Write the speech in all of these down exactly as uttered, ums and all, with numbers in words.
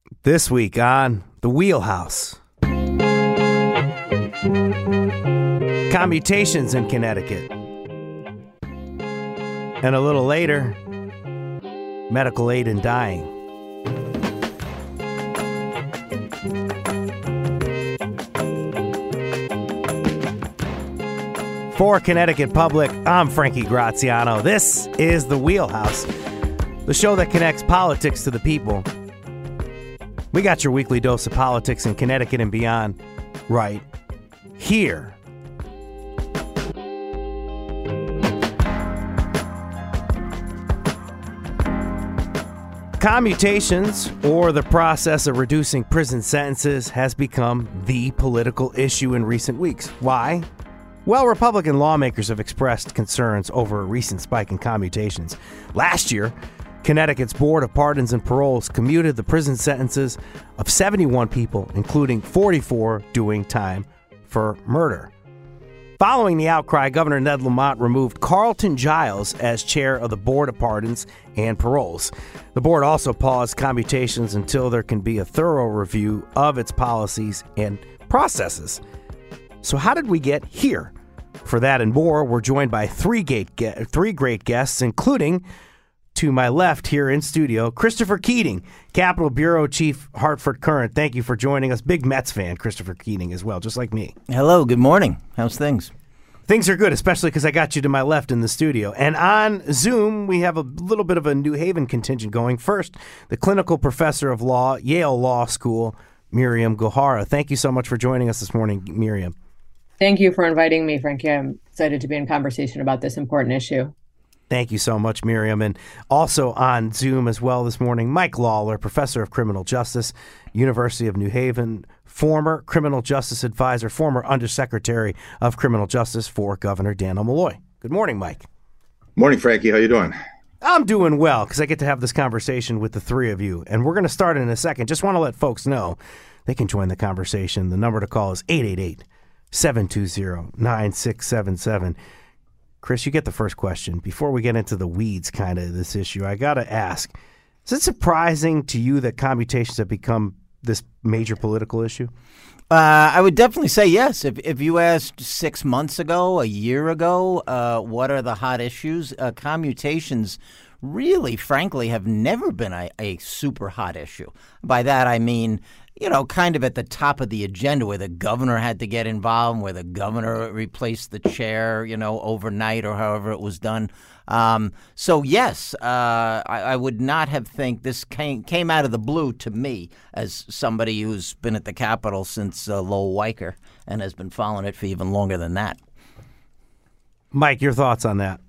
This week on The Wheelhouse. Commutations in Connecticut. And a little later, medical aid in dying. For Connecticut Public, I'm Frankie Graziano. This is The Wheelhouse, the show that connects politics to the people. We got your weekly dose of politics in Connecticut and beyond right here. Commutations, or the process of reducing prison sentences, has become the political issue in recent weeks. Why? Well, Republican lawmakers have expressed concerns over a recent spike in commutations. Last year, Connecticut's Board of Pardons and Paroles commuted the prison sentences of seventy-one people, including forty-four doing time for murder. Following the outcry, Governor Ned Lamont removed Carlton Giles as chair of the Board of Pardons and Paroles. The board also paused commutations until there can be a thorough review of its policies and processes. So how did we get here? For that and more, we're joined by three, gate ge- three great guests, including, to my left here in studio, Christopher Keating, Capitol Bureau Chief, Hartford Courant. Thank you for joining us. Big Mets fan, Christopher Keating as well, just like me. Hello, good morning. How's things? Things are good, especially because I got you to my left in the studio. And on Zoom, we have a little bit of a New Haven contingent going. First, the clinical professor of law, Yale Law School, Miriam Gohara. Thank you so much for joining us this morning, Miriam. Thank you for inviting me, Frankie. I'm excited to be in conversation about this important issue. Thank you so much, Miriam. And also on Zoom as well this morning, Mike Lawler, professor of criminal justice, University of New Haven, former criminal justice advisor, former undersecretary of criminal justice for Governor Dannel Malloy. Good morning, Mike. Morning, Frankie. How you doing? I'm doing well because I get to have this conversation with the three of you. And we're going to start in a second. Just want to let folks know they can join the conversation. The number to call is eight eight eight, seven two zero, nine six seven seven. Chris, you get the first question. Before we get into the weeds kind of this issue, I got to ask, is it surprising to you that commutations have become this major political issue? Uh, I would definitely say yes. If if you asked six months ago, a year ago, uh, what are the hot issues, uh, commutations really, frankly, have never been a, a super hot issue. By that, I mean, you know, kind of at the top of the agenda where the governor had to get involved, where the governor replaced the chair, you know, overnight or however it was done. Um, so, yes, uh, I, I would not have think this came, came out of the blue to me as somebody who's been at the Capitol since uh, Lowell Weicker and has been following it for even longer than that. Mike, your thoughts on that?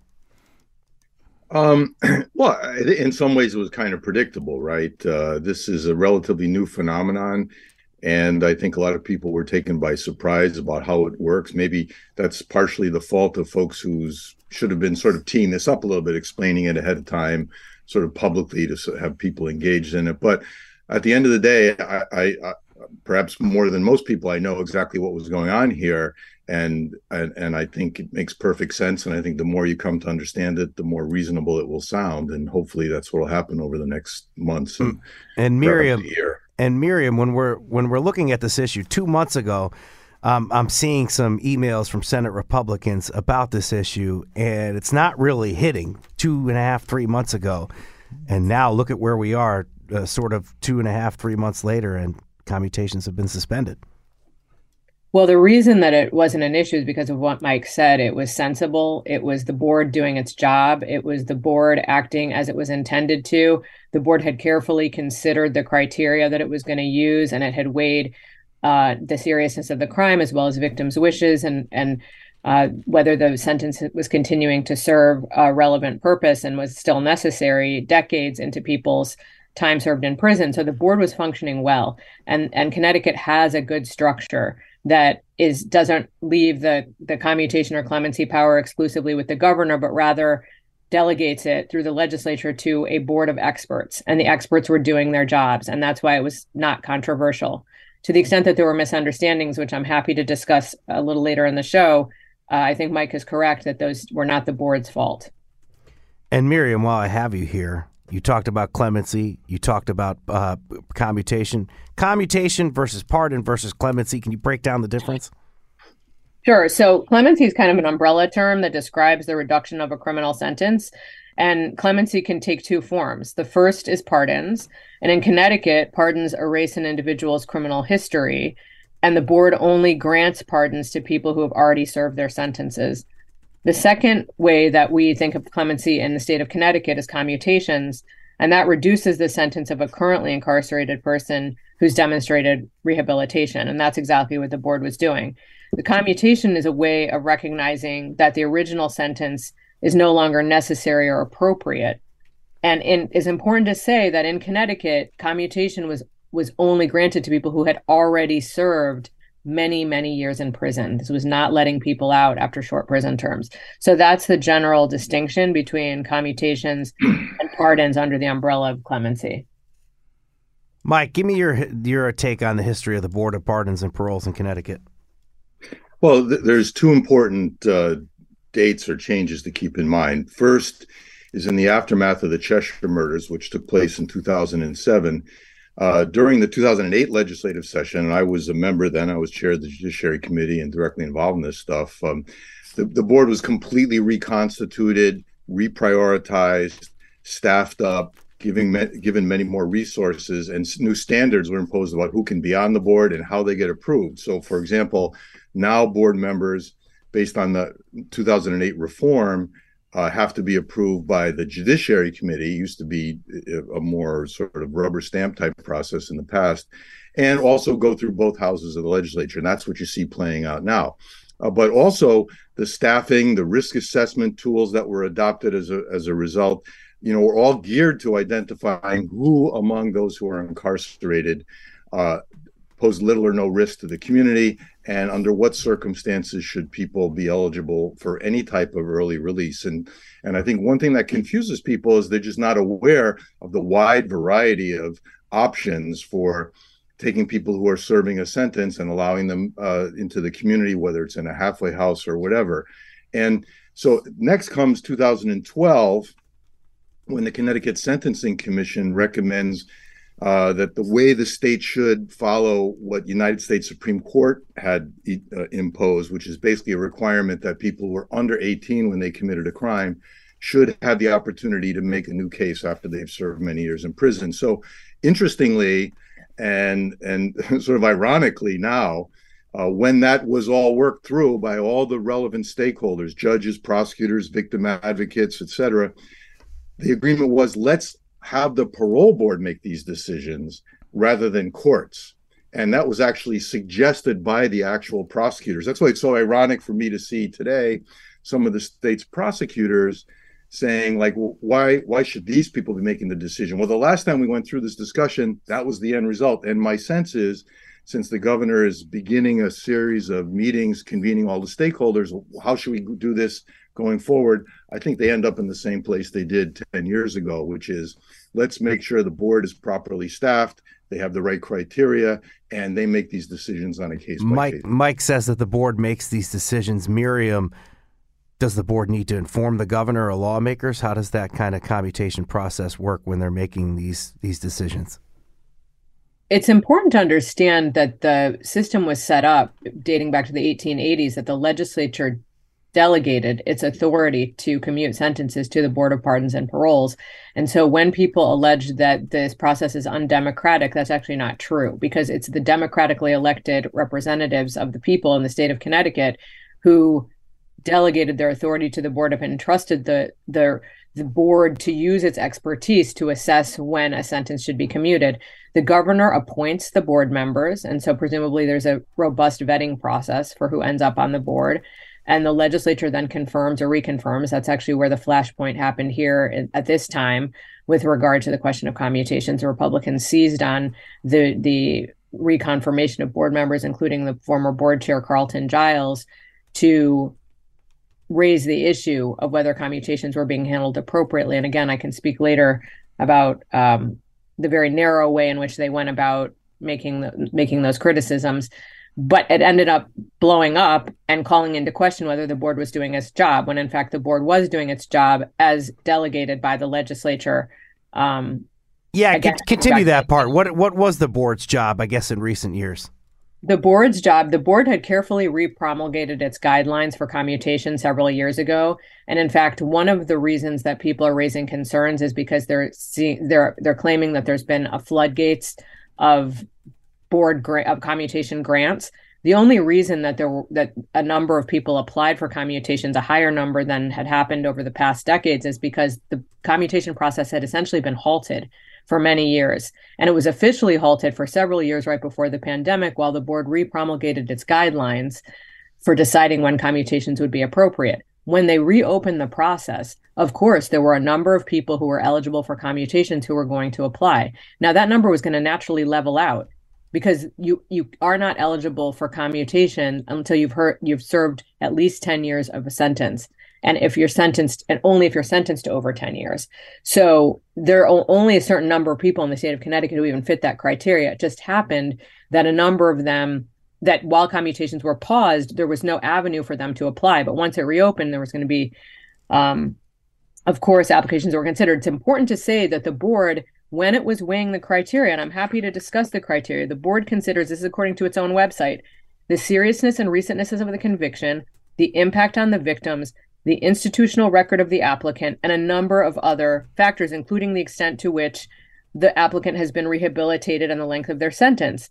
Um, well, in some ways it was kind of predictable, right? Uh, this is a relatively new phenomenon, and I think a lot of people were taken by surprise about how it works. Maybe that's partially the fault of folks who should have been sort of teeing this up a little bit, explaining it ahead of time, sort of publicly to have people engaged in it. But at the end of the day, I, I, I perhaps more than most people, I know exactly what was going on here. And, and and I think it makes perfect sense. And I think the more you come to understand it, the more reasonable it will sound. And hopefully that's what will happen over the next months and, and Miriam, and Miriam, when we're when we're looking at this issue, two months ago, um, I'm seeing some emails from Senate Republicans about this issue, and it's not really hitting two and a half, three months ago. And now look at where we are, uh, sort of two and a half, three months later, and commutations have been suspended. Well, the reason that it wasn't an issue is because of what Mike said. It was sensible. It was the board doing its job. It was the board acting as it was intended to. The board had carefully considered the criteria that it was going to use, and it had weighed uh, the seriousness of the crime as well as victims' wishes and and uh, whether the sentence was continuing to serve a relevant purpose and was still necessary decades into people's time served in prison. So the board was functioning well, and and Connecticut has a good structure that is doesn't leave the the commutation or clemency power exclusively with the governor, but rather delegates it through the legislature to a board of experts, and the experts were doing their jobs, and that's why it was not controversial. To the extent that there were misunderstandings, which I'm happy to discuss a little later in the show, uh, I think Mike is correct that those were not the board's fault. And Miriam, while I have you here, You talked about clemency. You talked about uh, commutation. Commutation versus pardon versus clemency. Can you break down the difference? Sure. So clemency is kind of an umbrella term that describes the reduction of a criminal sentence. And clemency can take two forms. The first is pardons. And in Connecticut, pardons erase an individual's criminal history. And the board only grants pardons to people who have already served their sentences. The second way that we think of clemency in the state of Connecticut is commutations. And that reduces the sentence of a currently incarcerated person who's demonstrated rehabilitation. And that's exactly what the board was doing. The commutation is a way of recognizing that the original sentence is no longer necessary or appropriate. And it is important to say that in Connecticut, commutation was, was only granted to people who had already served many, many years in prison. This was not letting people out after short prison terms. So that's the general distinction between commutations and pardons under the umbrella of clemency. Mike, give me your your take on the history of the Board of Pardons and Paroles in Connecticut. Well, th- there's two important uh, dates or changes to keep in mind. First is in the aftermath of the Cheshire murders, which took place in two thousand seven. Uh, during the two thousand eight legislative session, and I was a member then, I was chair of the Judiciary Committee and directly involved in this stuff. Um, the, the board was completely reconstituted, reprioritized, staffed up, giving given many more resources, and new standards were imposed about who can be on the board and how they get approved. So, for example, now board members, based on the two thousand eight reform, uh, have to be approved by the Judiciary Committee. It used to be a more sort of rubber stamp type process in the past, and also go through both houses of the legislature. And that's what you see playing out now. Uh, but also the staffing, the risk assessment tools that were adopted as a as a result, you know, were all geared to identifying who among those who are incarcerated uh, pose little or no risk to the community, and under what circumstances should people be eligible for any type of early release. And and I think one thing that confuses people is they're just not aware of the wide variety of options for taking people who are serving a sentence and allowing them uh, into the community, whether it's in a halfway house or whatever. And so next comes two thousand twelve, when the Connecticut Sentencing Commission recommends uh, that the way the state should follow what United States Supreme Court had uh, imposed, which is basically a requirement that people who were under eighteen when they committed a crime should have the opportunity to make a new case after they've served many years in prison. So interestingly, and and sort of ironically now, uh, when that was all worked through by all the relevant stakeholders, judges, prosecutors, victim advocates, et cetera, the agreement was, let's have the parole board make these decisions rather than courts. And that was actually suggested by the actual prosecutors. That's why it's so ironic for me to see today some of the state's prosecutors saying, like, well, why why should these people be making the decision? Well, the last time we went through this discussion, that was the end result. And my sense is, since the governor is beginning a series of meetings, convening all the stakeholders, how should we do this going forward? I think they end up in the same place they did ten years ago, which is, let's make sure the board is properly staffed, they have the right criteria, and they make these decisions on a case by case. Mike, Mike says that the board makes these decisions. Miriam, does the board need to inform the governor or lawmakers? How does that kind of commutation process work when they're making these these decisions? It's important to understand that the system was set up dating back to the eighteen eighties, that the legislature delegated its authority to commute sentences to the Board of Pardons and Paroles. And so when people allege that this process is undemocratic, that's actually not true, because it's the democratically elected representatives of the people in the state of Connecticut who delegated their authority to the board and entrusted the, the, the board to use its expertise to assess when a sentence should be commuted. The governor appoints the board members, and so presumably there's a robust vetting process for who ends up on the board. And the legislature then confirms or reconfirms. That's actually where the flashpoint happened here at this time with regard to the question of commutations. The Republicans seized on the, the reconfirmation of board members, including the former board chair, Carlton Giles, to raise the issue of whether commutations were being handled appropriately. And again, I can speak later about um, the very narrow way in which they went about making the, making those criticisms. But it ended up blowing up and calling into question whether the board was doing its job, when in fact the board was doing its job as delegated by the legislature Um, yeah, again, c- continue that part. What what was the board's job, I guess, in recent years? The board's job, the board had carefully repromulgated its guidelines for commutation several years ago. And in fact, one of the reasons that people are raising concerns is because they're seeing, they're they're claiming that there's been a floodgates of board gra- of commutation grants. The only reason that there were, that a number of people applied for commutations, a higher number than had happened over the past decades, is because the commutation process had essentially been halted for many years. And it was officially halted for several years right before the pandemic, while the board repromulgated its guidelines for deciding when commutations would be appropriate. When they reopened the process, of course, there were a number of people who were eligible for commutations who were going to apply. Now, that number was going to naturally level out because you you are not eligible for commutation until you've heard you've served at least ten years of a sentence. And if you're sentenced, and only if you're sentenced to over ten years. So there are only a certain number of people in the state of Connecticut who even fit that criteria. It just happened that a number of them, that while commutations were paused, there was no avenue for them to apply. But once it reopened, there was going to be, um, of course, applications that were considered. It's important to say that the board, when it was weighing the criteria, and I'm happy to discuss the criteria, the board considers, this is according to its own website, the seriousness and recentness of the conviction, the impact on the victims, the institutional record of the applicant, and a number of other factors, including the extent to which the applicant has been rehabilitated and the length of their sentence.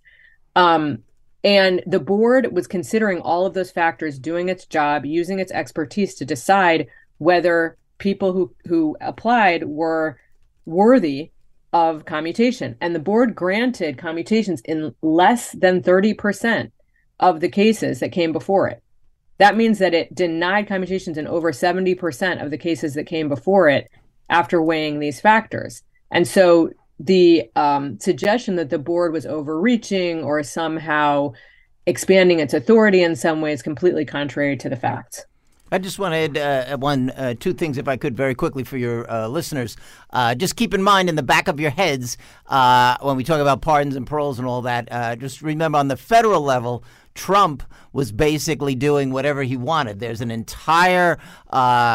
Um, and the board was considering all of those factors, doing its job, using its expertise to decide whether people who, who applied were worthy of commutation. And the board granted commutations in less than thirty percent of the cases that came before it. That means that it denied commutations in over seventy percent of the cases that came before it after weighing these factors. And so the um, suggestion that the board was overreaching or somehow expanding its authority in some ways completely contrary to the facts. I just want to add uh, one, uh, two things, if I could, very quickly for your uh, listeners. Uh, just keep in mind in the back of your heads uh, when we talk about pardons and paroles and all that, uh, just remember on the federal level, Trump was basically doing whatever he wanted. There's an entire uh,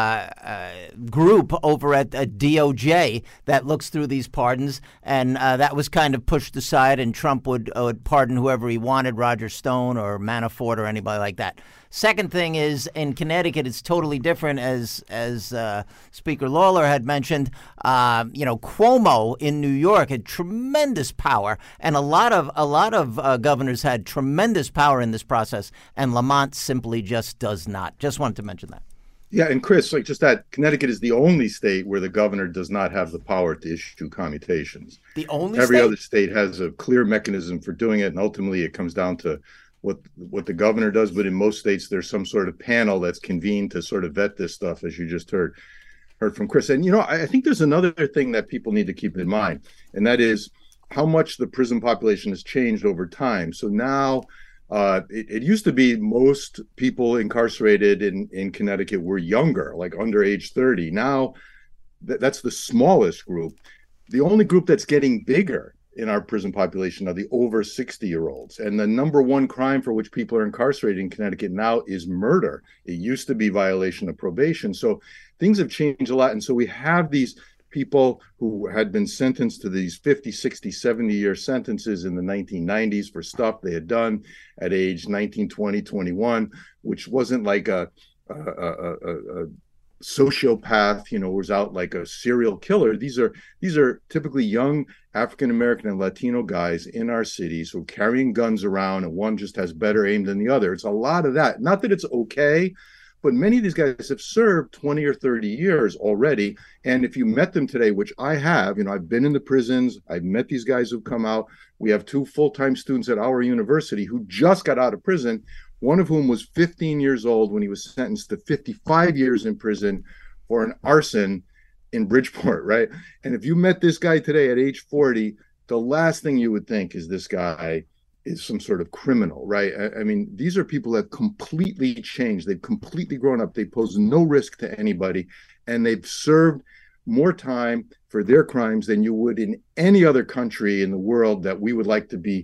uh, group over at, at D O J that looks through these pardons, and uh, that was kind of pushed aside, and Trump would, uh, would pardon whoever he wanted, Roger Stone or Manafort or anybody like that. Second thing is, in Connecticut, it's totally different, as as uh, Speaker Lawler had mentioned. Uh, you know, Cuomo in New York had tremendous power, and a lot of a lot of uh, governors had tremendous power in this process, and Lamont simply just does not. Just wanted to mention that. Yeah, and Chris, like just that, Connecticut is the only state where the governor does not have the power to issue commutations. The only Every state? other state has a clear mechanism for doing it, and ultimately it comes down to what what the governor does. But in most states, there's some sort of panel that's convened to sort of vet this stuff, as you just heard heard from Chris. And, you know, I, I think there's another thing that people need to keep in mind, and that is how much the prison population has changed over time. So now uh, it, it used to be most people incarcerated in, in Connecticut were younger, like under age thirty. Now th- that's the smallest group. The only group that's getting bigger in our prison population are the over sixty year olds. And the number one crime for which people are incarcerated in Connecticut now is murder. It used to be violation of probation. So things have changed a lot. And so we have these people who had been sentenced to these fifty, sixty, seventy year sentences in the nineteen nineties for stuff they had done at age nineteen, twenty, twenty-one, which wasn't like a, a, a, a, a sociopath, you know, was out like a serial killer. These are these are typically young African American and Latino guys in our cities who are carrying guns around, and one just has better aim than the other. It's a lot of that. Not that it's okay, but many of these guys have served twenty or thirty years already. And if you met them today, which I have, you know, I've been in the prisons, I've met these guys who've come out. We have two full-time students at our university who just got out of prison, one of whom was fifteen years old when he was sentenced to fifty-five years in prison for an arson in Bridgeport, right? And if you met this guy today at age forty, the last thing you would think is this guy is some sort of criminal, right? I, I mean, these are people that have completely changed. They've completely grown up. They pose no risk to anybody, and they've served more time for their crimes than you would in any other country in the world that we would like to be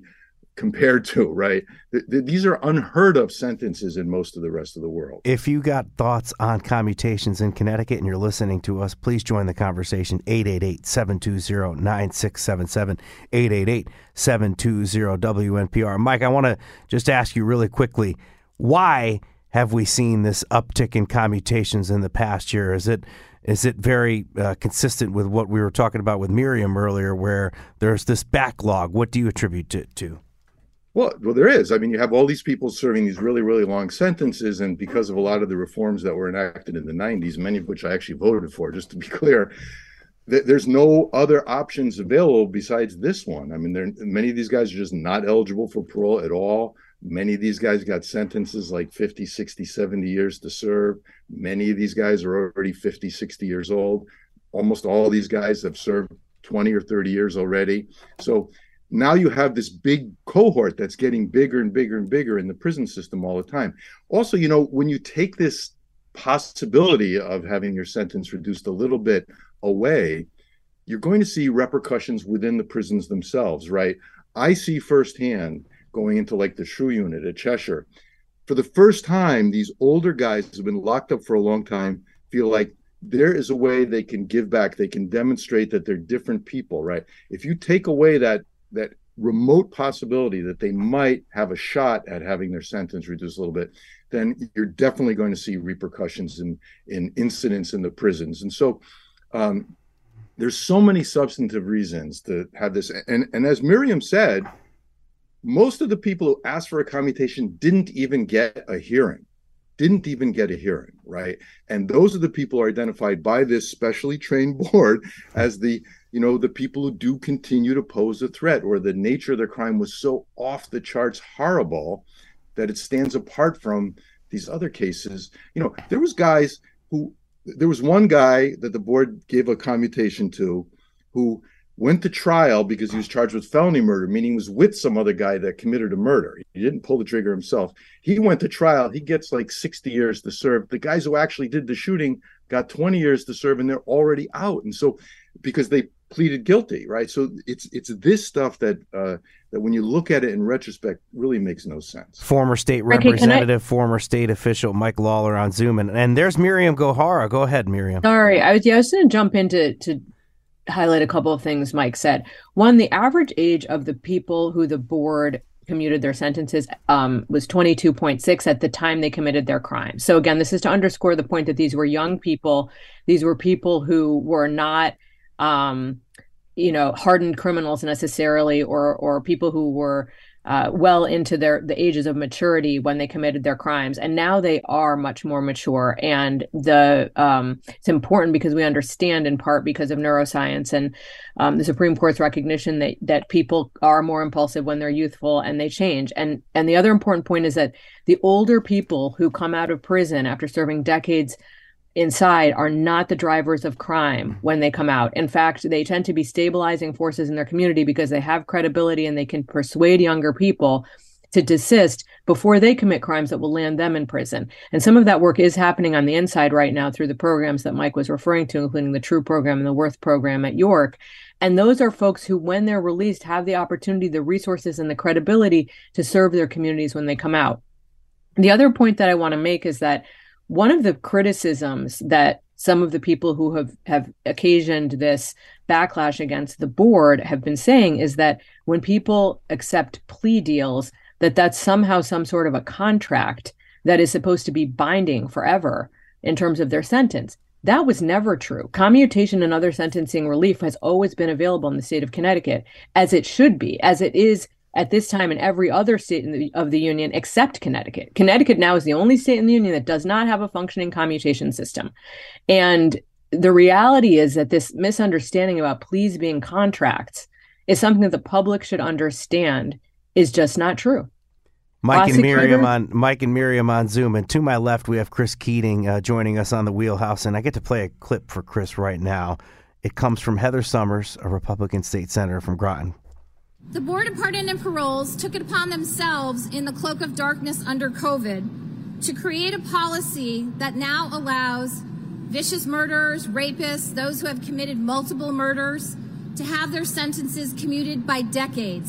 compared to, right? Th- th- these are unheard of sentences in most of the rest of the world. If you got thoughts on commutations in Connecticut and you're listening to us, please join the conversation. eight eight eight, seven two zero, nine six seven seven, eight eight eight, seven two zero, W N P R. Mike, I want to just ask you really quickly, why have we seen this uptick in commutations in the past year? Is it Is it very uh, consistent with what we were talking about with Miriam earlier, where there's this backlog? What do you attribute it to? Well, well, there is. I mean, you have all these people serving these really, really long sentences, and because of a lot of the reforms that were enacted in the nineties, many of which I actually voted for, just to be clear, th- there's no other options available besides this one. I mean, there, many of these guys are just not eligible for parole at all. Many of these guys got sentences like fifty, sixty, seventy years to serve. Many of these guys are already fifty, sixty years old. Almost all of these guys have served twenty or thirty years already. So now you have this big cohort that's getting bigger and bigger and bigger in the prison system all the time. Also, you know, when you take this possibility of having your sentence reduced a little bit away, you're going to see repercussions within the prisons themselves, right? I see firsthand, going into like the Shrew unit at Cheshire, for the first time, these older guys who've been locked up for a long time feel like there is a way they can give back. They can demonstrate that they're different people, right? If you take away that that remote possibility that they might have a shot at having their sentence reduced a little bit, then you're definitely going to see repercussions in, in incidents in the prisons. And so um, there's so many substantive reasons to have this. And, and as Miriam said, most of the people who asked for a commutation didn't even get a hearing, didn't even get a hearing, right? And those are the people who are identified by this specially trained board as the, you know, the people who do continue to pose a threat, or the nature of their crime was so off the charts horrible that it stands apart from these other cases. You know, there was guys who, there was one guy that the board gave a commutation to who went to trial because he was charged with felony murder, meaning he was with some other guy that committed a murder. He didn't pull the trigger himself. He went to trial. He gets like sixty years to serve. The guys who actually did the shooting got twenty years to serve, and they're already out. And so, because they pleaded guilty, right? So it's it's this stuff that uh, that when you look at it in retrospect, really makes no sense. Former state Ricky, representative, I... former state official Mike Lawler on Zoom, and, and there's Miriam Gohara. Go ahead, Miriam. Sorry, I was, yeah, I was going to jump into to highlight a couple of things Mike said. One, the average age of the people who the board commuted their sentences um, was twenty-two point six at the time they committed their crime. So again, this is to underscore the point that these were young people. These were people who were not, um, you know, hardened criminals necessarily, or or people who were uh, well into their the ages of maturity when they committed their crimes. And now they are much more mature. And the um, it's important because we understand, in part because of neuroscience and um, the Supreme Court's recognition that that people are more impulsive when they're youthful and they change. And and the other important point is that the older people who come out of prison after serving decades inside are not the drivers of crime when they come out. In fact, they tend to be stabilizing forces in their community because they have credibility and they can persuade younger people to desist before they commit crimes that will land them in prison. And some of that work is happening on the inside right now through the programs that Mike was referring to, including the TRUE program and the Worth program at York. And those are folks who, when they're released, have the opportunity, the resources, and the credibility to serve their communities when they come out. The other point that I want to make is that one of the criticisms that some of the people who have, have occasioned this backlash against the board have been saying is that when people accept plea deals, that that's somehow some sort of a contract that is supposed to be binding forever in terms of their sentence. That was never true. Commutation and other sentencing relief has always been available in the state of Connecticut, as it should be, as it is at this time in every other state in the, of the union except Connecticut. Connecticut now is the only state in the union that does not have a functioning commutation system. And the reality is that this misunderstanding about pleas being contracts is something that the public should understand is just not true. Mike and Miriam on Mike and Miriam on Zoom, and to my left we have Chris Keating uh, joining us on the Wheelhouse, and I get to play a clip for Chris right now. It comes from Heather Summers, a Republican state senator from Groton. The Board of Pardon and Paroles took it upon themselves in the cloak of darkness under COVID to create a policy that now allows vicious murderers, rapists, those who have committed multiple murders to have their sentences commuted by decades.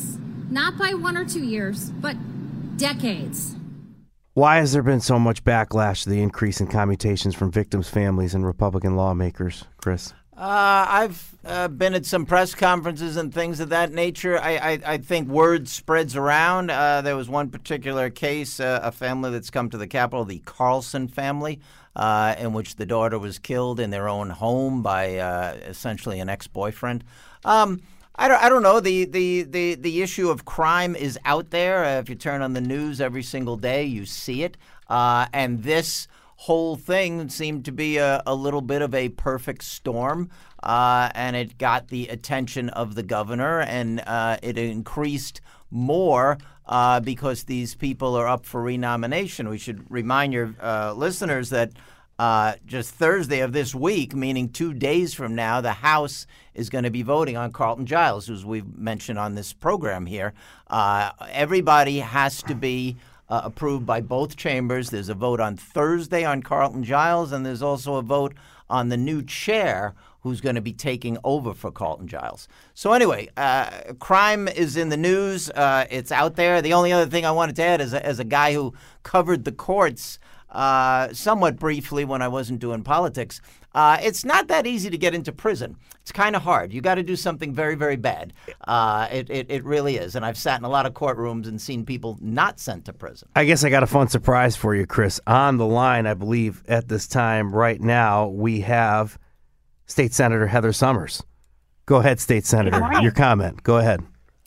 not by one or two years, but decades. Why has there been so much backlash to the increase in commutations from victims' families and Republican lawmakers, Chris? Uh, I've uh, been at some press conferences and things of that nature. I, I, I think word spreads around. Uh, there was one particular case, uh, a family that's come to the Capitol, the Carlson family, uh, in which the daughter was killed in their own home by uh, essentially an ex-boyfriend. Um, I don't, I don't know. The, the, the, the issue of crime is out there. Uh, if you turn on the news every single day, you see it. Uh, and this whole thing seemed to be a, a little bit of a perfect storm, uh, and it got the attention of the governor, and uh, it increased more uh, because these people are up for renomination. We should remind your uh, listeners that uh, just Thursday of this week, meaning two days from now, the House is going to be voting on Carlton Giles, who we've mentioned on this program here. Uh, everybody has to be Uh, approved by both chambers. There's a vote on Thursday on Carlton Giles, and there's also a vote on the new chair who's going to be taking over for Carlton Giles. So anyway, uh, crime is in the news. Uh, it's out there. The only other thing I wanted to add is, as a guy who covered the courts uh, somewhat briefly when I wasn't doing politics, uh, it's not that easy to get into prison. It's kind of hard. You got to do something very, very bad. Uh, it, it it really is. And I've sat in a lot of courtrooms and seen people not sent to prison. I guess I got a fun surprise for you, Chris. On the line, I believe, at this time right now, we have State Senator Heather Summers. Go ahead, State Senator. Your comment. Go ahead.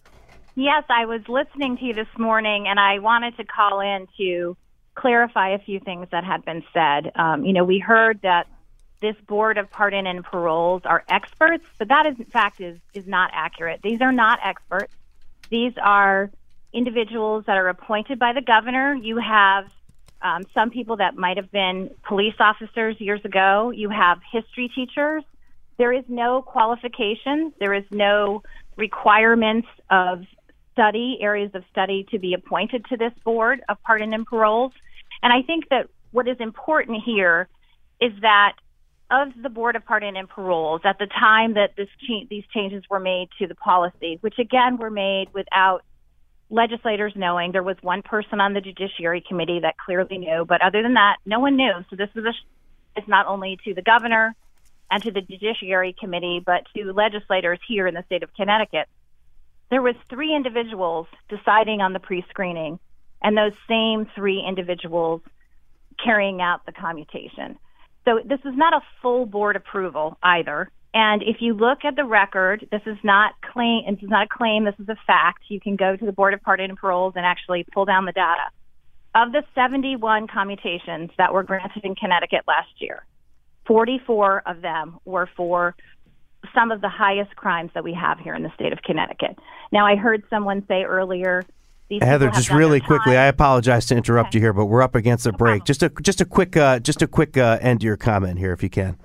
Yes, I was listening to you this morning, and I wanted to call in to clarify a few things that had been said. Um, you know, we heard that this board of pardon and paroles are experts, but that is, in fact, is, is not accurate. These are not experts. These are individuals that are appointed by the governor. You have um, some people that might have been police officers years ago. You have history teachers. There is no qualifications. There is no requirements of study, areas of study to be appointed to this board of pardon and paroles. And I think that what is important here is that of the Board of Pardon and Paroles, at the time that this cha- these changes were made to the policy, which again were made without legislators knowing, there was one person on the Judiciary Committee that clearly knew, but other than that, no one knew. So this was a sh- is not only to the governor and to the Judiciary Committee, but to legislators here in the state of Connecticut. There was three individuals deciding on the pre-screening, and those same three individuals carrying out the commutation. So this is not a full board approval either. And if you look at the record, this is not claim. This is not a claim. This is a fact. You can go to the Board of Pardon and Paroles and actually pull down the data. Of the seventy-one commutations that were granted in Connecticut last year, forty-four of them were for some of the highest crimes that we have here in the state of Connecticut. Now, I heard someone say earlier, these Heather, just really quickly, I apologize to interrupt okay. you here, but we're up against a no break. Problem. Just a just a quick uh, just a quick uh, end to your comment here, if you can.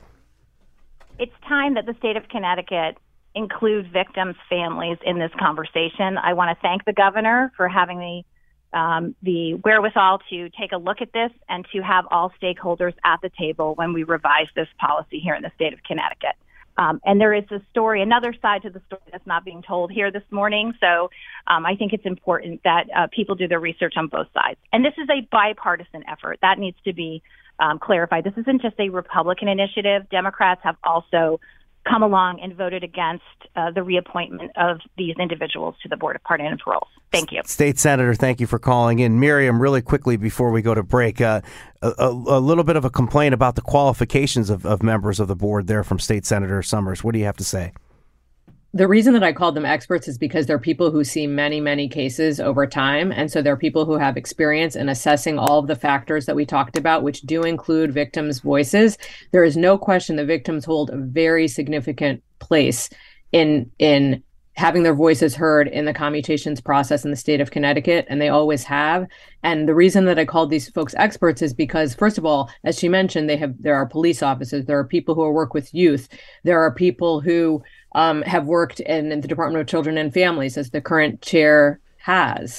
It's time that the state of Connecticut include victims' families in this conversation. I want to thank the governor for having the um, the wherewithal to take a look at this and to have all stakeholders at the table when we revise this policy here in the state of Connecticut. Um, and there is a story, another side to the story that's not being told here this morning. So um, I think it's important that uh, people do their research on both sides. And this is a bipartisan effort. That needs to be um, clarified. This isn't just a Republican initiative. Democrats have also come along and voted against uh, the reappointment of these individuals to the Board of Pardon and Paroles. Thank you. State Senator, thank you for calling in. Miriam, really quickly before we go to break, uh, a, a, a little bit of a complaint about the qualifications of, of members of the board there from State Senator Summers. What do you have to say? The reason that I called them experts is because they're people who see many, many cases over time. And so they're people who have experience in assessing all of the factors that we talked about, which do include victims' voices. There is no question the victims hold a very significant place in in having their voices heard in the commutations process in the state of Connecticut, and they always have. And the reason that I called these folks experts is because, first of all, as she mentioned, they have there are police officers, there are people who work with youth, there are people who um, have worked in, in the Department of Children and Families, as the current chair has,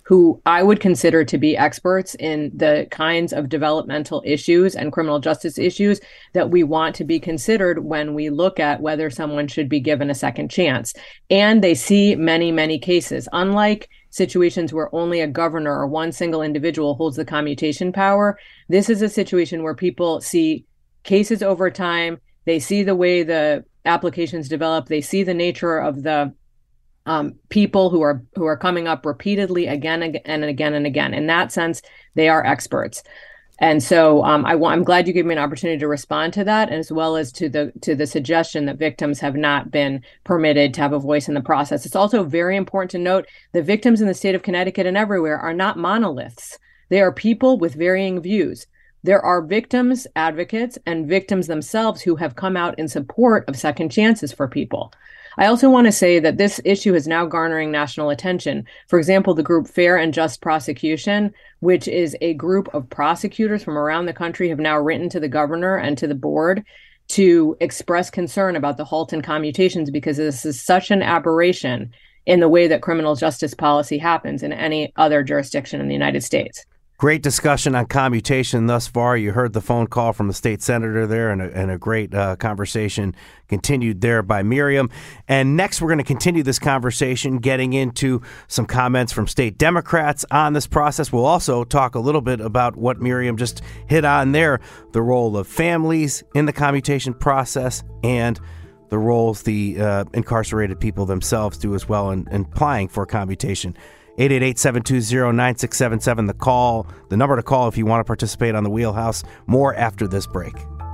who I would consider to be experts in the kinds of developmental issues and criminal justice issues that we want to be considered when we look at whether someone should be given a second chance. And they see many, many cases. Unlike situations where only a governor or one single individual holds the commutation power, this is a situation where people see cases over time. They see the way the applications develop. They see the nature of the Um, people who are who are coming up repeatedly again and again and again. In that sense, they are experts. And so um, I w- I'm glad you gave me an opportunity to respond to that, as well as to the to the suggestion that victims have not been permitted to have a voice in the process. It's also very important to note that victims in the state of Connecticut and everywhere are not monoliths. They are people with varying views. There are victims advocates and victims themselves who have come out in support of second chances for people. I also want to say that this issue is now garnering national attention. For example, the group Fair and Just Prosecution, which is a group of prosecutors from around the country, have now written to the governor and to the board to express concern about the halt in commutations, because this is such an aberration in the way that criminal justice policy happens in any other jurisdiction in the United States. Great discussion on commutation thus far. You heard the phone call from the state senator there, and a, and a great uh, conversation continued there by Miriam. And next, we're going to continue this conversation, getting into some comments from state Democrats on this process. We'll also talk a little bit about what Miriam just hit on there, the role of families in the commutation process and the roles the uh, incarcerated people themselves do as well in, in applying for commutation. eight eight eight, seven two zero, nine six seven seven, the call, the number to call if you want to participate on the Wheelhouse. More after this break.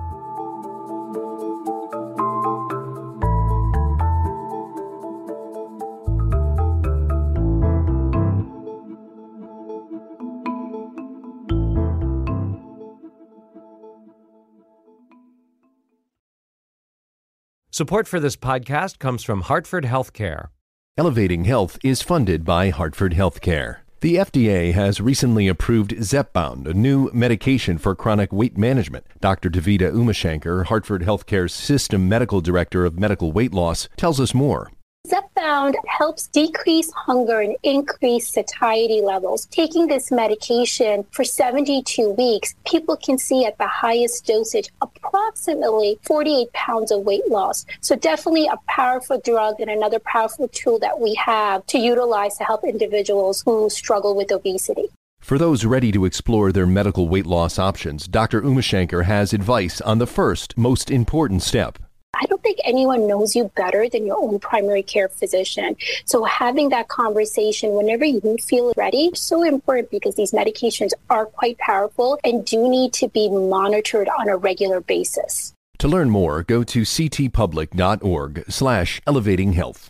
Support for this podcast comes from Hartford Healthcare. Elevating Health is funded by Hartford Healthcare. The F D A has recently approved Zepbound, a new medication for chronic weight management. Doctor Davida Umashankar, Hartford Healthcare's System Medical Director of Medical Weight Loss, tells us more. Zepbound helps decrease hunger and increase satiety levels. Taking this medication for seventy-two weeks, people can see at the highest dosage approximately forty-eight pounds of weight loss. So definitely a powerful drug and another powerful tool that we have to utilize to help individuals who struggle with obesity. For those ready to explore their medical weight loss options, Doctor Umashankar has advice on the first, most important step. I don't think anyone knows you better than your own primary care physician. So having that conversation whenever you feel ready is so important, because these medications are quite powerful and do need to be monitored on a regular basis. To learn more, go to ctpublic.org slash elevating health.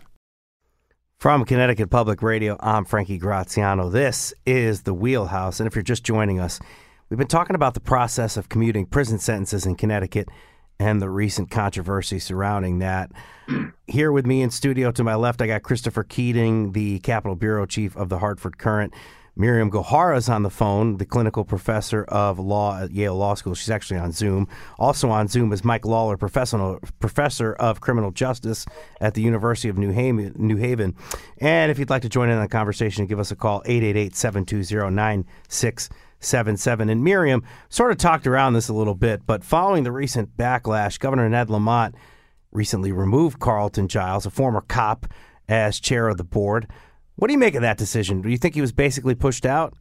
From Connecticut Public Radio, I'm Frankie Graziano. This is The Wheelhouse. And if you're just joining us, we've been talking about the process of commuting prison sentences in Connecticut and the recent controversy surrounding that. Here with me in studio to my left, I got Christopher Keating, the Capitol Bureau Chief of the Hartford Courant. Miriam Gohara is on the phone, the clinical professor of law at Yale Law School. She's actually on Zoom. Also on Zoom is Mike Lawler, professional professor of criminal justice at the University of New Haven. New Haven. And if you'd like to join in on the conversation, give us a call, eight eight eight, seven two zero, nine six seven seven. And Miriam sort of talked around this a little bit, but following the recent backlash, Governor Ned Lamont recently removed Carlton Giles, a former cop, as chair of the board. What do you make of that decision? Do you think he was basically pushed out?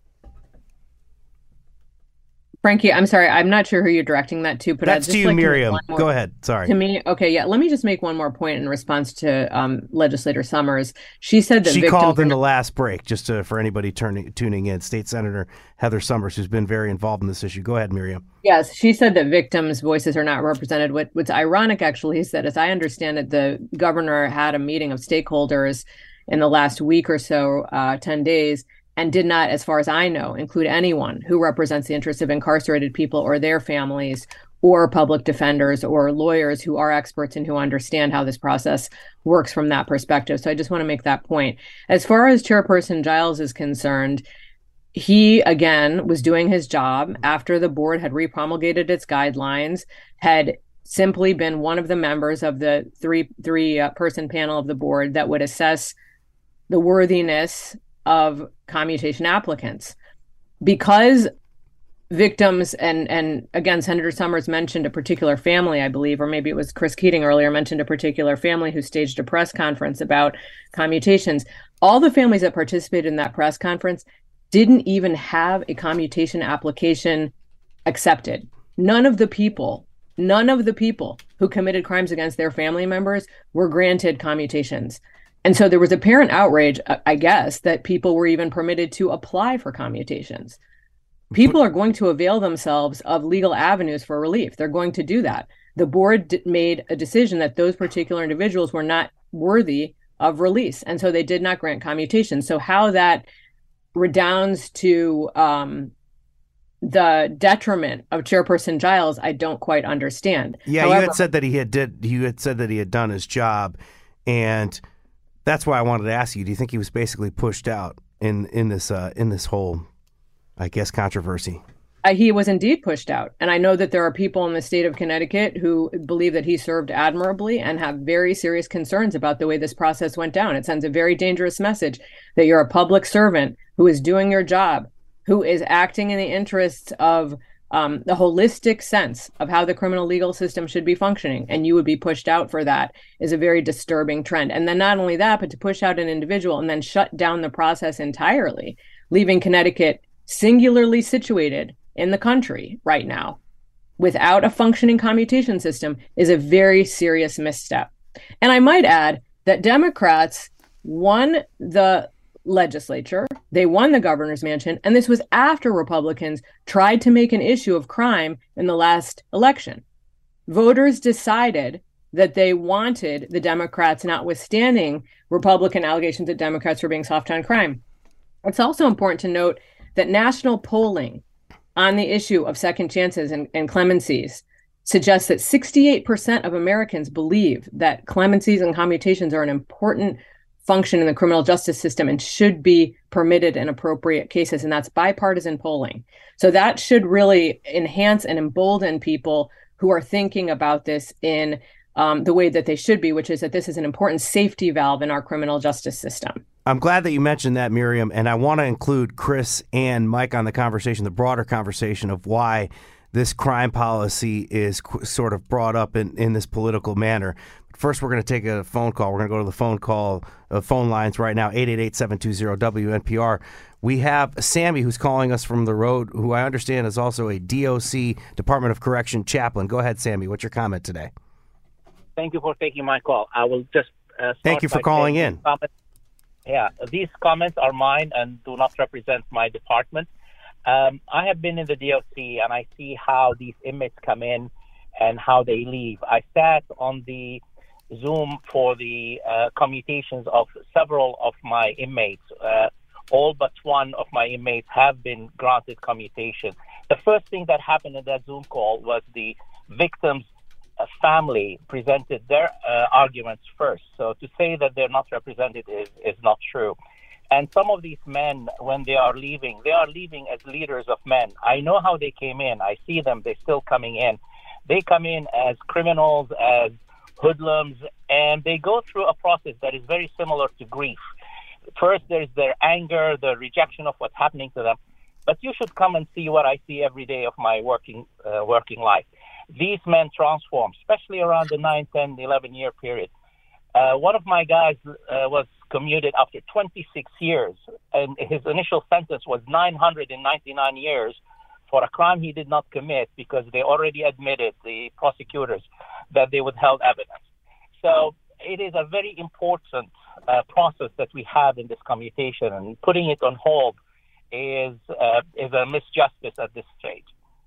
Frankie, I'm sorry. I'm not sure who you're directing that to, but that's I'd just to you, like Miriam. To Go ahead. Sorry. To me, okay, yeah. Let me just make one more point in response to um, Legislator Summers. She said that she victims called in are... the last break, just to, for anybody turning tuning in. State Senator Heather Summers, who's been very involved in this issue. Go ahead, Miriam. Yes, she said that victims' voices are not represented. What, what's ironic, actually, is that, as I understand it, the governor had a meeting of stakeholders in the last week or so, uh, ten days, and did not, as far as I know, include anyone who represents the interests of incarcerated people or their families, or public defenders or lawyers who are experts and who understand how this process works from that perspective. So I just want to make that point. As far as Chairperson Giles is concerned, he, again, was doing his job after the board had repromulgated its guidelines, had simply been one of the members of the three three uh, person panel of the board that would assess the worthiness of commutation applicants. Because victims, and and again, Senator Summers mentioned a particular family, I believe, or maybe it was Chris Keating earlier mentioned a particular family who staged a press conference about commutations. All the families that participated in that press conference didn't even have a commutation application accepted. None of the people, none of the people who committed crimes against their family members were granted commutations. And so there was apparent outrage, I guess, that people were even permitted to apply for commutations. People are going to avail themselves of legal avenues for relief. They're going to do that. The board d- made a decision that those particular individuals were not worthy of release, and so they did not grant commutation. So how that redounds to um, the detriment of Chairperson Giles, I don't quite understand. Yeah, However, you had said that he had did. You had said that he had done his job, and that's why I wanted to ask you. Do you think he was basically pushed out in in this uh, in this whole, I guess, controversy? Uh, he was indeed pushed out. And I know that there are people in the state of Connecticut who believe that he served admirably and have very serious concerns about the way this process went down. It sends a very dangerous message that you're a public servant who is doing your job, who is acting in the interests of um, the holistic sense of how the criminal legal system should be functioning. And you would be pushed out for that is a very disturbing trend. And then not only that, but to push out an individual and then shut down the process entirely, leaving Connecticut singularly situated in the country right now without a functioning commutation system is a very serious misstep. And I might add that Democrats won the legislature, they won the governor's mansion, and this was after Republicans tried to make an issue of crime in the last election. Voters decided that they wanted the Democrats, notwithstanding Republican allegations that Democrats were being soft on crime. It's also important to note that national polling on the issue of second chances and, and clemencies suggests that sixty-eight percent of Americans believe that clemencies and commutations are an important function in the criminal justice system and should be permitted in appropriate cases. And that's bipartisan polling. So that should really enhance and embolden people who are thinking about this in um, the way that they should be, which is that this is an important safety valve in our criminal justice system. I'm glad that you mentioned that, Miriam, and I want to include Chris and Mike on the conversation, the broader conversation of why this crime policy is qu- sort of brought up in, in this political manner. First, we're going to take a phone call. We're going to go to the phone call, uh, phone lines right now, eight eight eight, seven two zero, W N P R. We have Sammy, who's calling us from the road, who I understand is also a D O C, Department of Correction chaplain. Go ahead, Sammy. What's your comment today? Thank you for taking my call. I will just uh, start Thank you for calling in. Comments. Yeah, these comments are mine and do not represent my department. Um, I have been in the D O C and I see how these inmates come in and how they leave. I sat on the Zoom for the uh, commutations of several of my inmates. Uh, all but one of my inmates have been granted commutation. The first thing that happened in that Zoom call was the victim's uh, family presented their uh, arguments first. So to say that they're not represented is, is not true. And some of these men, when they are leaving, they are leaving as leaders of men. I know how they came in. I see them. They're still coming in. They come in as criminals, as hoodlums, and they go through a process that is very similar to grief. First, there's their anger, the rejection of what's happening to them. But you should come and see what I see every day of my working uh, working life. These men transform, especially around the nine, ten, eleven year period. Uh, one of my guys uh, was commuted after twenty-six years, and his initial sentence was nine hundred ninety-nine years for a crime he did not commit because they already admitted, the prosecutors, that they withheld evidence. So it is a very important uh, process that we have in this commutation, and putting it on hold is uh, is a misjustice at this stage.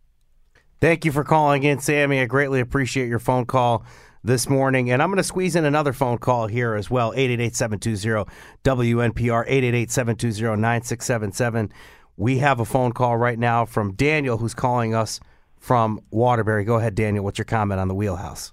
Thank you for calling in, Sammy. I greatly appreciate your phone call this morning. And I'm going to squeeze in another phone call here as well, eight eight eight, seven two zero, W N P R, eight eight eight, seven two zero, nine six seven seven. We have a phone call right now from Daniel, who's calling us from Waterbury. Go ahead, Daniel. What's your comment on the Wheelhouse?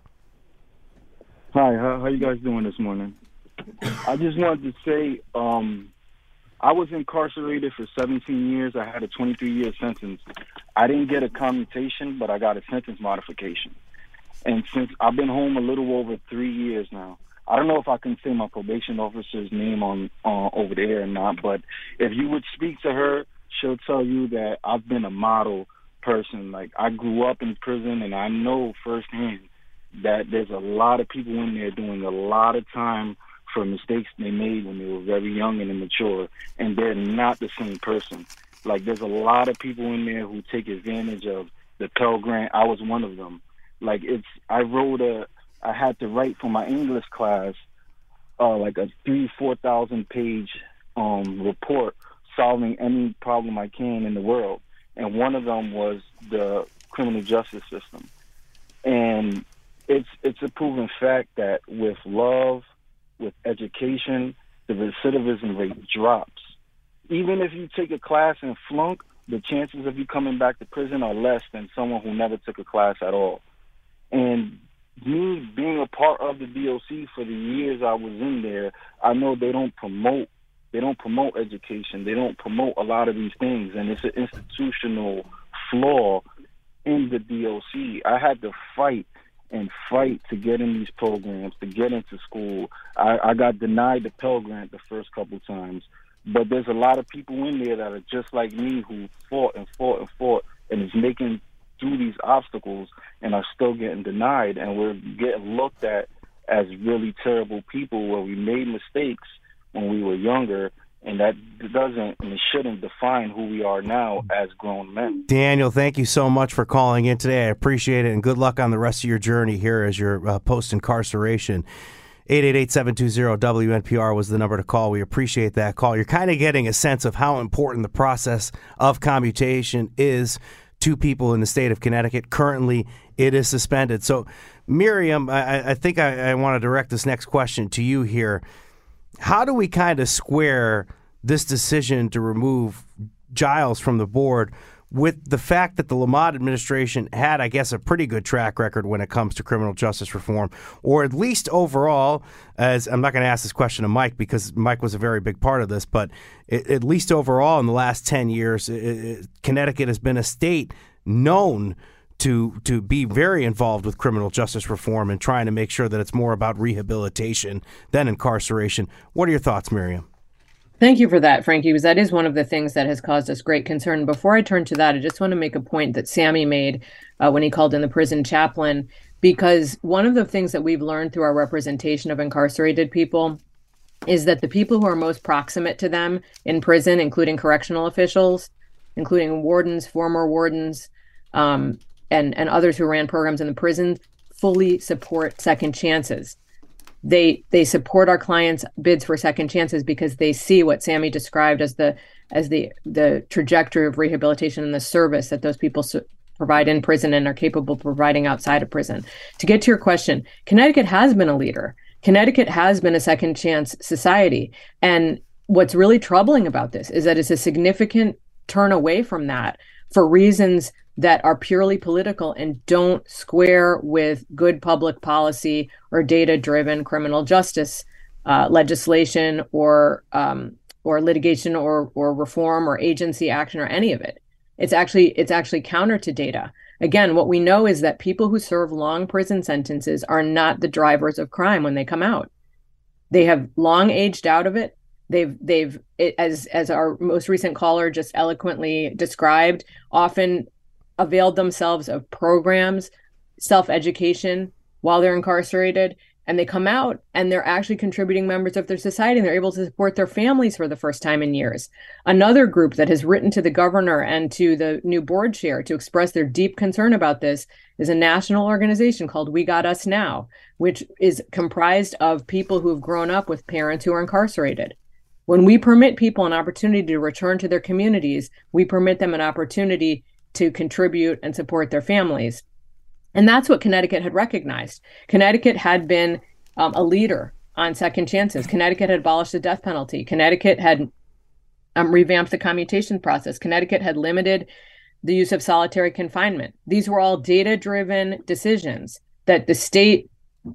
Hi, how, how you guys doing this morning? I just wanted to say um, I was incarcerated for seventeen years. I had a twenty-three year sentence. I didn't get a commutation, but I got a sentence modification. And since I've been home a little over three years now, I don't know if I can say my probation officer's name on uh, over there or not, but if you would speak to her, she'll tell you that I've been a model person. Like, I grew up in prison, and I know firsthand that there's a lot of people in there doing a lot of time for mistakes they made when they were very young and immature, and they're not the same person. Like, there's a lot of people in there who take advantage of the Pell Grant. I was one of them. Like, it's, I wrote a, I had to write for my English class, uh, like a three, four thousand page um, report solving any problem I can in the world. And one of them was the criminal justice system. And it's, it's a proven fact that with love, with education, the recidivism rate drops. Even if you take a class and flunk, the chances of you coming back to prison are less than someone who never took a class at all. And me being a part of the D O C for the years I was in there, I know they don't promote they don't promote education. They don't promote a lot of these things, and it's an institutional flaw in the D O C. I had to fight and fight to get in these programs, to get into school. I, I got denied the Pell Grant the first couple times, but there's a lot of people in there that are just like me who fought and fought and fought and is making through these obstacles and are still getting denied, and we're getting looked at as really terrible people where we made mistakes when we were younger, and that doesn't and it shouldn't define who we are now as grown men. Daniel, thank you so much for calling in today. I appreciate it, and good luck on the rest of your journey here as you're uh, post-incarceration. eight eight eight, seven two zero, W N P R was the number to call. We appreciate that call. You're kind of getting a sense of how important the process of commutation is to people in the state of Connecticut. Currently, it is suspended. So, Miriam, I, I think I, I want to direct this next question to you here. How do we kind of square this decision to remove Giles from the board with the fact that the Lamont administration had, I guess, a pretty good track record when it comes to criminal justice reform, or at least overall, as I'm not going to ask this question to Mike because Mike was a very big part of this, but it, at least overall in the last ten years, it, it, Connecticut has been a state known to to be very involved with criminal justice reform and trying to make sure that it's more about rehabilitation than incarceration. What are your thoughts, Miriam? Thank you for that, Frankie, because that is one of the things that has caused us great concern. Before I turn to that, I just want to make a point that Sammy made uh, when he called in the prison chaplain, because one of the things that we've learned through our representation of incarcerated people is that the people who are most proximate to them in prison, including correctional officials, including wardens, former wardens, um, and, and others who ran programs in the prison, fully support second chances. They they support our clients' bids for second chances because they see what Sammy described as the as the the trajectory of rehabilitation and the service that those people su- provide in prison and are capable of providing outside of prison. To get to your question, Connecticut has been a leader. Connecticut has been a second chance society. And what's really troubling about this is that it's a significant turn away from that for reasons that are purely political and don't square with good public policy or data-driven criminal justice uh, legislation or um, or litigation or or reform or agency action or any of it. It's actually it's actually counter to data. Again, what we know is that people who serve long prison sentences are not the drivers of crime when they come out. They have long aged out of it. They've they've it, as as our most recent caller just eloquently described, often availed themselves of programs, self-education while they're incarcerated, and they come out and they're actually contributing members of their society and they're able to support their families for the first time in years. Another group that has written to the governor and to the new board chair to express their deep concern about this is a national organization called We Got Us Now, which is comprised of people who have grown up with parents who are incarcerated. When we permit people an opportunity to return to their communities, we permit them an opportunity to contribute and support their families. And that's what Connecticut had recognized. Connecticut had been um, a leader on second chances. Connecticut had abolished the death penalty. Connecticut had um, revamped the commutation process. Connecticut had limited the use of solitary confinement. These were all data-driven decisions that the state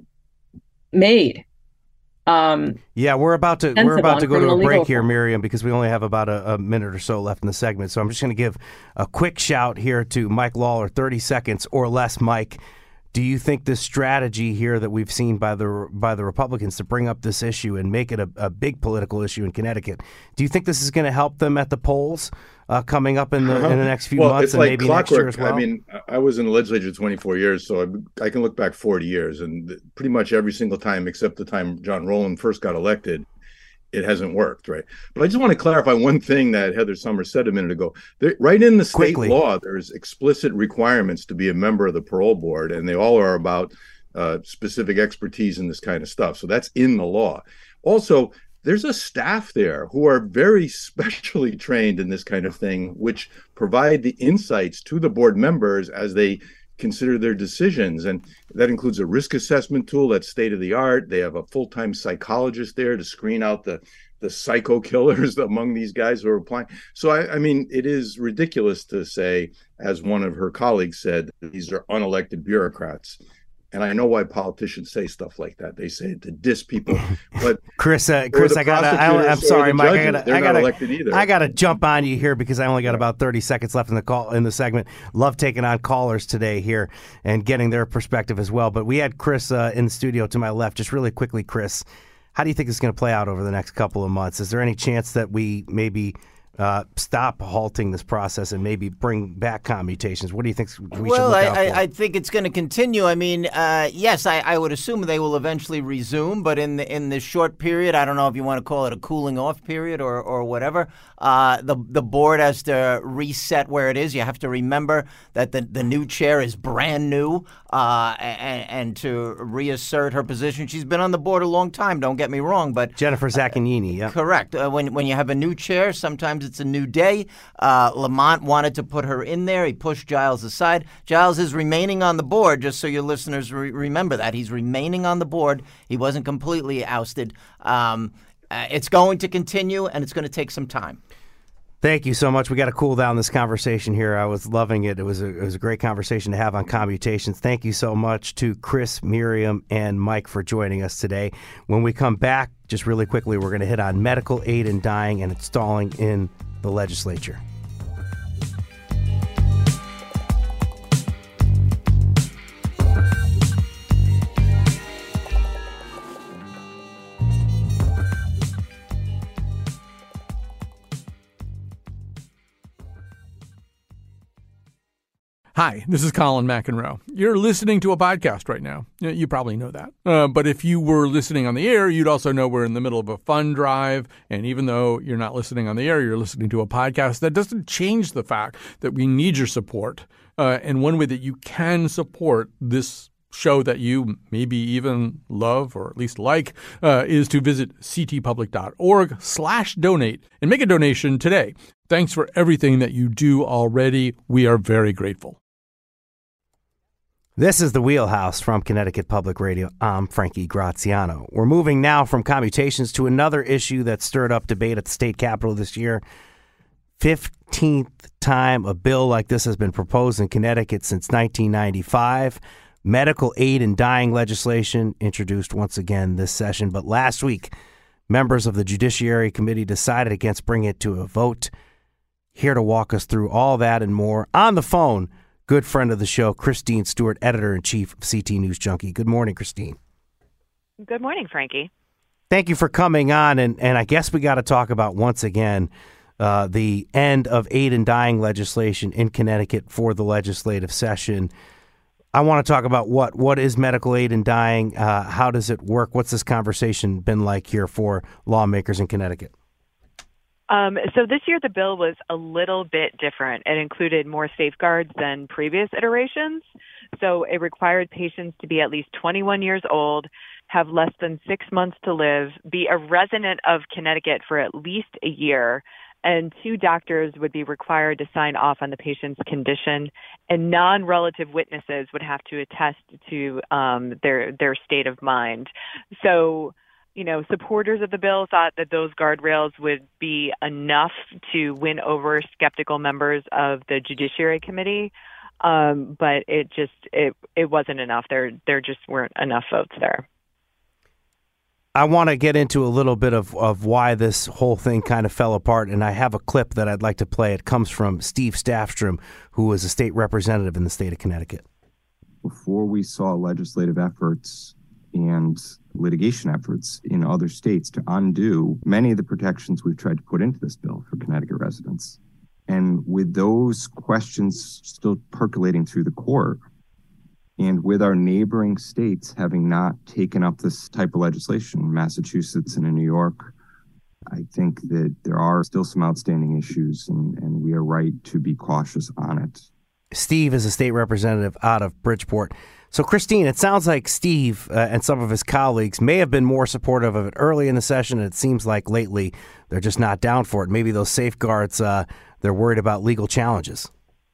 made. Um, yeah, we're about to we're about to go to a break here, Miriam, because we only have about a, a minute or so left in the segment. So I'm just going to give a quick shout here to Mike Lawler, thirty seconds or less, Mike, Do you think this strategy here that we've seen by the by the Republicans to bring up this issue and make it a, a big political issue in Connecticut, do you think this is going to help them at the polls uh, coming up in the in the next few well, months it's and like maybe clockwork. next year as well? I mean, I was in the legislature twenty-four years, so I, I can look back forty years, and pretty much every single time, except the time John Rowland first got elected, it hasn't worked, right? But I just want to clarify one thing that Heather Summers said a minute ago. There, right in the state Quickly. law, there's explicit requirements to be a member of the parole board, and they all are about uh, specific expertise in this kind of stuff. So that's in the law. Also, there's a staff there who are very specially trained in this kind of thing, which provide the insights to the board members as they consider their decisions. And that includes a risk assessment tool that's state of the art. They have a full-time psychologist there to screen out the the psycho killers among these guys who are applying. So I, I mean, it is ridiculous to say, as one of her colleagues said, these are unelected bureaucrats. And I know why politicians say stuff like that. They say it to diss people. But Chris, uh, Chris, I gotta. I, I'm sorry, Mike. I gotta. I gotta. I gotta jump on you here because I only got about thirty seconds left in the call in the segment. Love taking on callers today here and getting their perspective as well. But we had Chris uh, in the studio to my left. Just really quickly, Chris, how do you think it's going to play out over the next couple of months? Is there any chance that we maybe Uh, stop halting this process and maybe bring back commutations? What do you think we well, should look I, out for? I, I think it's going to continue. I mean, uh, yes, I, I would assume they will eventually resume, but in the, in this short period, I don't know if you want to call it a cooling off period or, or whatever, uh, the the board has to reset where it is. You have to remember that the, the new chair is brand new, uh, and, and to reassert her position. She's been on the board a long time, don't get me wrong, but Jennifer Zaccagnini, yeah. Correct. Uh, when, when you have a new chair, sometimes it's a new day. Uh, Lamont wanted to put her in there. He pushed Giles aside. Giles is remaining on the board, just so your listeners re- remember that. He's remaining on the board. He wasn't completely ousted. Um, uh, it's going to continue, and it's going to take some time. Thank you so much. We got to cool down this conversation here. I was loving it. It was a, it was a great conversation to have on commutations. Thank you so much to Chris, Miriam, and Mike for joining us today. When we come back, just really quickly, we're going to hit on medical aid in dying and installing in the legislature. Hi, this is Colin McEnroe. You're listening to a podcast right now. You probably know that. Uh, but if you were listening on the air, you'd also know we're in the middle of a fund drive. And even though you're not listening on the air, you're listening to a podcast, that doesn't change the fact that we need your support. Uh, and one way that you can support this show that you maybe even love or at least like uh, is to visit ctpublic.org slash donate and make a donation today. Thanks for everything that you do already. We are very grateful. This is The Wheelhouse from Connecticut Public Radio. I'm Frankie Graziano. We're moving now from commutations to another issue that stirred up debate at the state capitol this year. fifteenth time a bill like this has been proposed in Connecticut since nineteen ninety-five. Medical aid in dying legislation introduced once again this session. But last week, members of the Judiciary Committee decided against bringing it to a vote. Here to walk us through all that and more on the phone, good friend of the show, Christine Stewart, editor-in-chief of C T News Junkie. Good morning, Christine. Good morning, Frankie. Thank you for coming on. And, and I guess we got to talk about, once again, uh, the end of aid in dying legislation in Connecticut for the legislative session. I want to talk about what what is medical aid in dying? Uh, how does it work? What's this conversation been like here for lawmakers in Connecticut? Um, so this year the bill was a little bit different. It included more safeguards than previous iterations. So it required patients to be at least twenty-one years old, have less than six months to live, be a resident of Connecticut for at least a year, and two doctors would be required to sign off on the patient's condition, and non-relative witnesses would have to attest to um, their their state of mind. So, you know, supporters of the bill thought that those guardrails would be enough to win over skeptical members of the Judiciary Committee, um, but it just it it wasn't enough. There there just weren't enough votes there. I want to get into a little bit of, of why this whole thing kind of fell apart, and I have a clip that I'd like to play. It comes from Steve Staffstrom, who was a state representative in the state of Connecticut. before we saw legislative efforts and litigation efforts in other states to undo many of the protections we've tried to put into this bill for Connecticut residents. And with those questions still percolating through the court, and with our neighboring states having not taken up this type of legislation, Massachusetts and in New York, I think that there are still some outstanding issues, and, and we are right to be cautious on it. Steve is a state representative out of Bridgeport. So, Christine, it sounds like Steve uh, and some of his colleagues may have been more supportive of it early in the session. It seems like lately they're just not down for it. Maybe those safeguards, uh, they're worried about legal challenges.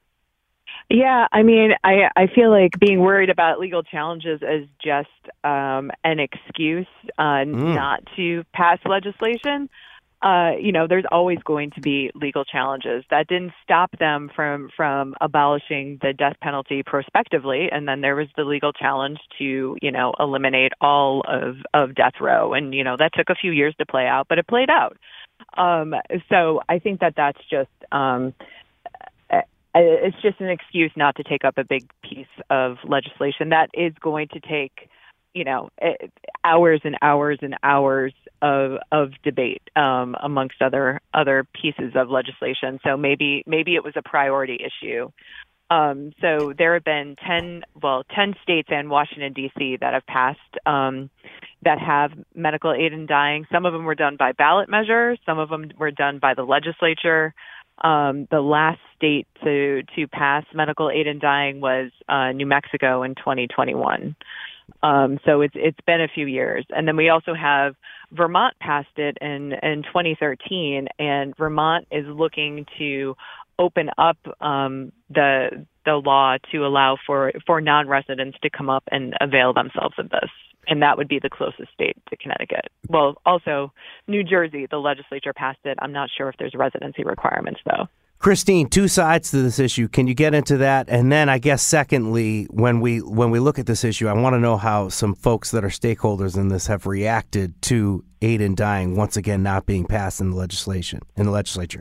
Yeah, I mean, I I feel like being worried about legal challenges is just um, an excuse uh, mm. not to pass legislation. Uh, you know, there's always going to be legal challenges. That didn't stop them from from abolishing the death penalty prospectively, and then there was the legal challenge to, you know, eliminate all of, of death row. And, you know, that took a few years to play out, but it played out. Um, so I think that that's just... Um, It's just an excuse not to take up a big piece of legislation that is going to take, you know, hours and hours and hours of of debate um, amongst other other pieces of legislation. So maybe maybe it was a priority issue. Um, so there have been ten, well, ten states and Washington, D C that have passed um, that have medical aid in dying. Some of them were done by ballot measure. Some of them were done by the legislature. Um, the last state to to pass medical aid in dying was uh, New Mexico in twenty twenty-one. Um, so it's it's been a few years, and then we also have Vermont passed it in in twenty thirteen, and Vermont is looking to open up um, the the law to allow for for non-residents to come up and avail themselves of this. And that would be the closest state to Connecticut. Well, also New Jersey, the legislature passed it. I'm not sure if there's residency requirements, though. Christine, two sides to this issue. Can you get into that? And then I guess secondly, when we when we look at this issue, I want to know how some folks that are stakeholders in this have reacted to aid in dying once again not being passed in the legislation in the legislature.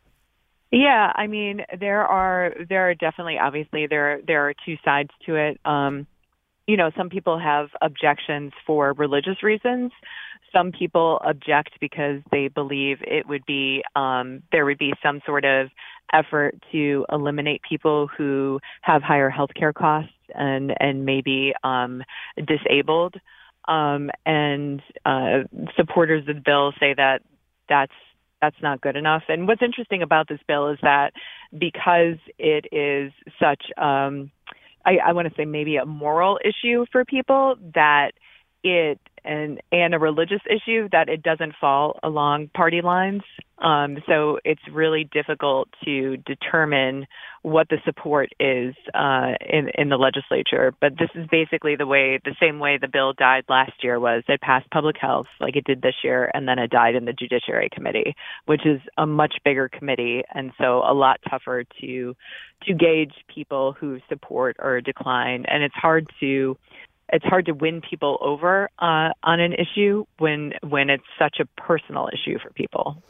Yeah, I mean, there are there are definitely obviously there there are two sides to it. Um, You know, some people have objections for religious reasons. Some people object because they believe it would be, um, there would be some sort of effort to eliminate people who have higher healthcare costs and, and maybe um, disabled. Um, and uh, supporters of the bill say that that's that's not good enough. And what's interesting about this bill is that because it is such um, I, I want to say maybe a moral issue for people, that it and and a religious issue, that it doesn't fall along party lines. Um, so it's really difficult to determine what the support is uh, in in the legislature. But this is basically the way, the same way the bill died last year was it passed public health like it did this year, and then it died in the Judiciary Committee, which is a much bigger committee, and so a lot tougher to to gauge people who support or decline. And it's hard to it's hard to win people over uh, on an issue when when it's such a personal issue for people.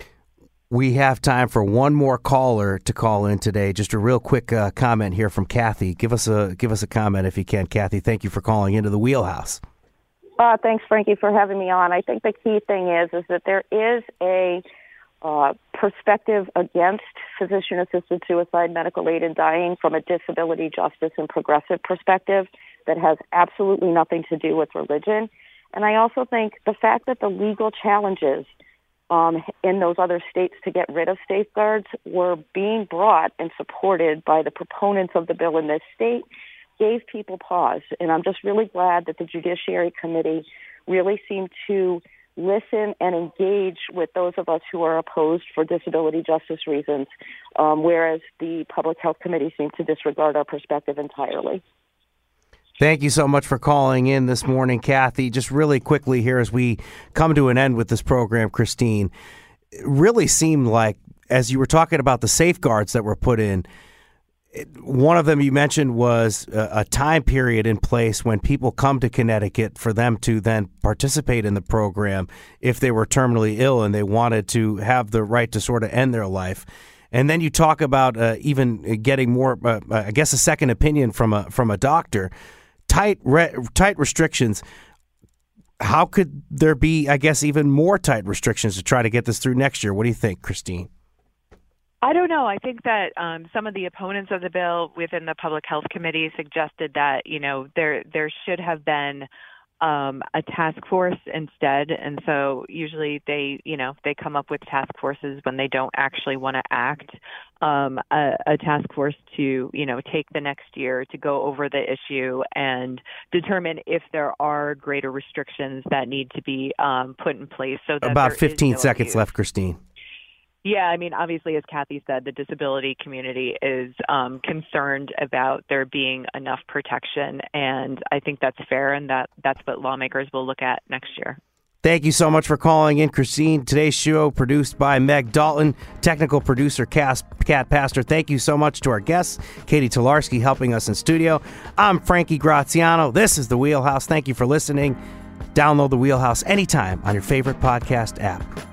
We have time for one more caller to call in today. Just a real quick uh, comment here from Kathy. Give us a give us a comment if you can, Kathy. Thank you for calling into the Wheelhouse. Uh, thanks, Frankie, for having me on. I think the key thing is is that there is a uh, perspective against physician-assisted suicide, medical aid in dying from a disability justice and progressive perspective that has absolutely nothing to do with religion. And I also think the fact that the legal challenges Um, in those other states to get rid of safeguards were being brought and supported by the proponents of the bill in this state gave people pause. And I'm just really glad that the Judiciary Committee really seemed to listen and engage with those of us who are opposed for disability justice reasons, um, whereas the Public Health Committee seemed to disregard our perspective entirely. Thank you so much for calling in this morning, Kathy. Just really quickly here as we come to an end with this program, Christine, it really seemed like, as you were talking about the safeguards that were put in, one of them you mentioned was a, a time period in place when people come to Connecticut for them to then participate in the program if they were terminally ill and they wanted to have the right to sort of end their life. And then you talk about uh, even getting more, uh, I guess, a second opinion from a from a doctor. tight re- tight restrictions. How could there be, I guess, even more tight restrictions to try to get this through next year? What do you think, Christine? I don't know. I think that um, some of the opponents of the bill within the Public Health Committee suggested that, you know, there there should have been um, a task force instead. And so usually they, you know, they come up with task forces when they don't actually want to act. Um, a, a task force to, you know, take the next year to go over the issue and determine if there are greater restrictions that need to be um, put in place. So that About there is fifteen no seconds abuse. left, Christine. Yeah, I mean, obviously, as Kathy said, the disability community is um, concerned about there being enough protection, and I think that's fair, and that that's what lawmakers will look at next year. Thank you so much for calling in, Christine. Today's show produced by Meg Dalton, technical producer Cass, Kat Pastor. Thank you so much to our guests, Katie Tolarski helping us in studio. I'm Frankie Graziano. This is The Wheelhouse. Thank you for listening. Download The Wheelhouse anytime on your favorite podcast app.